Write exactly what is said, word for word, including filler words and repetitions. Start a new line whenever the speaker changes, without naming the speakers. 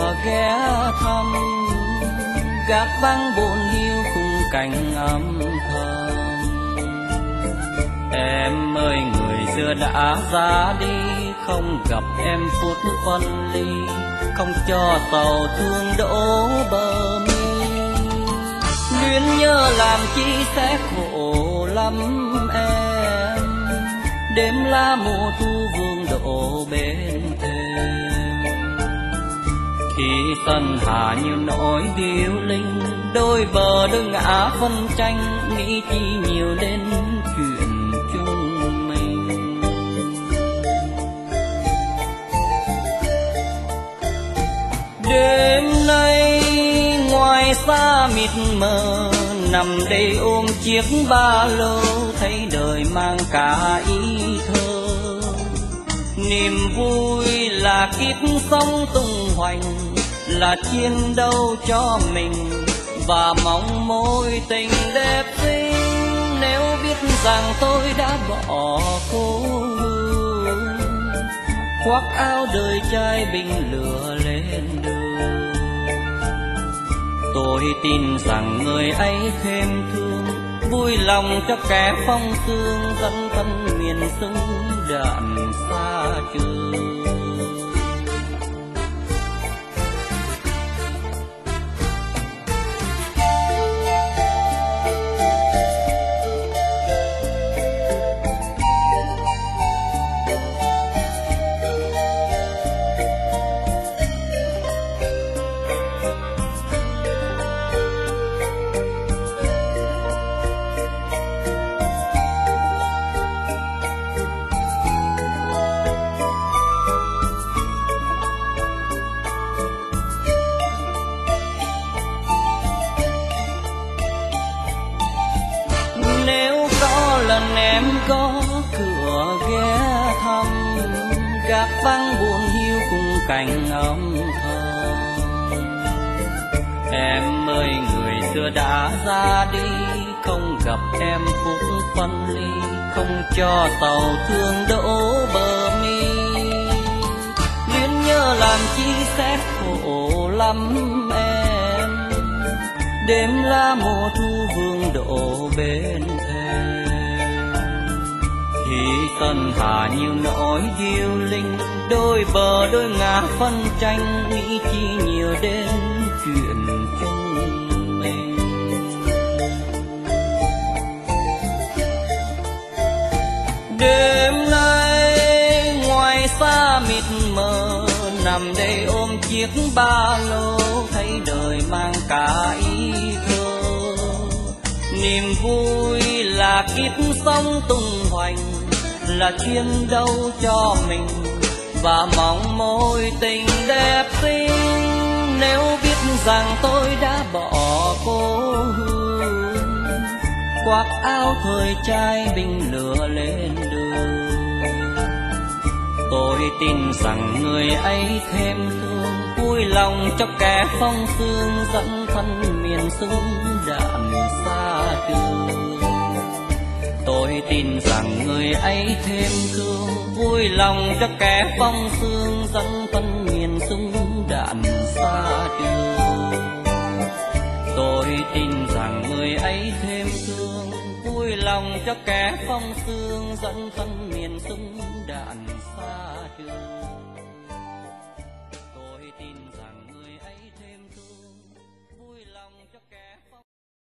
cửa ghé thăm, gác vắng buồn hiu khung cảnh âm thầm. Em ơi người xưa đã ra đi, không gặp em phút phân ly, không cho tàu thương đổ bờ mi. Luyến nhớ làm chi sẽ khổ lắm em, đêm lá mùa thu vương đổ bên thềm. Khi sân hà như nỗi điêu linh, đôi bờ đôi ngã phân tranh, nghĩ chi nhiều đến chuyện chung mình. Đêm nay ngoài xa mịt mờ, nằm đây ôm chiếc ba lô, thấy đời mang cả ý thơ. Niềm vui là kiếp sống tung hoành, là chiến đấu cho mình, và mong mối tình đẹp xinh. Nếu biết rằng tôi đã bỏ cô hương, khoác áo đời trai bình lửa lên đường, tôi tin rằng người ấy thêm thương, vui lòng cho kẻ phong sương, dẫn thân miền sông đạn xa trường. Em có cửa ghé thăm, gác vắng buồn hiu cùng cảnh âm thầm. Em ơi người xưa đã ra đi, không gặp em phút phân ly, không cho tàu thương đổ bờ mi. Luyến nhớ làm chi sẽ khổ lắm em, đêm lá mùa thu vương đổ bên thềm. Khi sân hà nhiều nỗi điêu linh, đôi bờ đôi ngã phân tranh, nghĩ chi nhiều đến chuyện chung mình. Đêm nay ngoài xa mịt mờ, nằm đây ôm chiếc ba lô, thấy đời mang cả ý thơ. Niềm vui là kiếp sống tung hoành, là chiến đấu cho mình, và mong mối tình đẹp xinh. Nếu biết rằng tôi đã bỏ cô hương, khoác áo thời trai bình lửa lên đường, tôi tin rằng người ấy thêm thương, vui lòng cho kẻ phong sương, dẫn thân miền sông đạn xa trường. Tôi tin rằng người ấy thêm thương, vui lòng cho kẻ phong sương, dẫn thân miền sông đạn xa trường. Tôi tin rằng người ấy thêm thương, vui lòng cho kẻ phong sương, dẫn thân miền sông đạn xa trường.